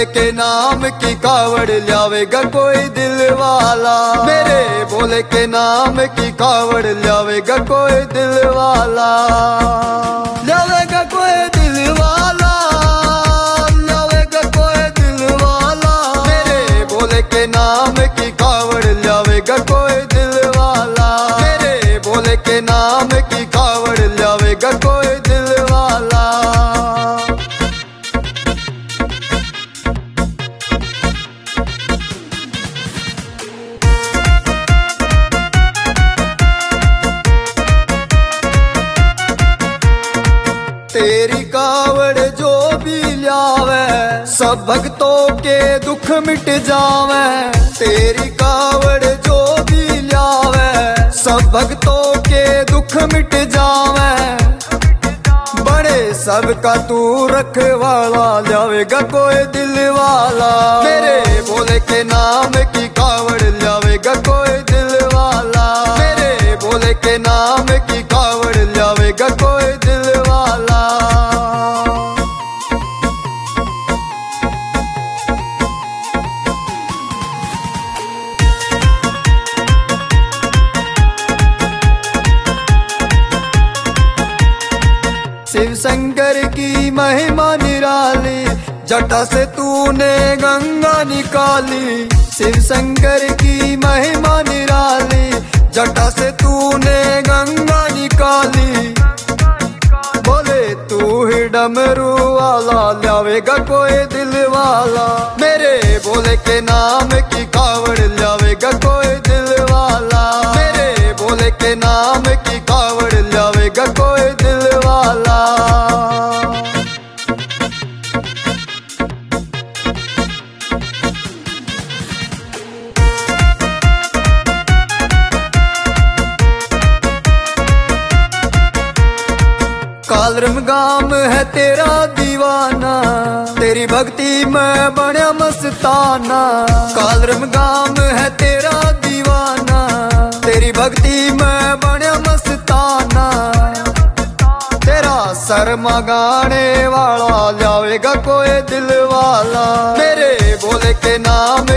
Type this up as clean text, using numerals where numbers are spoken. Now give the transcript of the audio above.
भोले के नाम की कावड़ लावेगा कोई दिल वाला। मेरे भोले के नाम की कावड़ लावेगा कोई दिल वाला। लावेगा कोई दिल वाला, लावेगा कोई दिल वाला। मेरे भोले के नाम की कावड़ लावेगा कोई दिल वाला। मेरे भोले के नाम की कावड़ लावेगा कोई दिल वाला। तेरी कावड़ जो भी लावे सब भक्तों के दुख मिट जावे। तेरी कावड़ जो भी लावे सब भक्तों के दुख मिट जावे। बड़े सबका तू रखवाला, लावेगा कोई दिल वाला। मेरे भोले के नाम की कावड़ लावेगा कोई दिल वाला। मेरे भोले के नाम की कावड़ लावेगा कोई दिल वाला। शिव शंकर की महिमा निराली, जटा से तूने गंगा निकाली। शिव शंकर की महिमा निराली, जटा से तूने गंगा निकाली। बोले तू ही डमरू वाला, लावेगा कोई दिल वाला। मेरे भोले के नाम की कावड़ लावेगा कोई दिल वाला। मेरे भोले के नाम की कावड़ लावेगा कोई दिल वाला। कालरम गाम है तेरा दीवाना, तेरी भक्ति में बड़ा मस्ताना। कालरम गाम है तेरा दीवाना, तेरी भक्ति में बड़ा मस्ताना। तेरा शर्मा गाने वाला, लावेगा कोई दिल वाला। मेरे भोले के नाम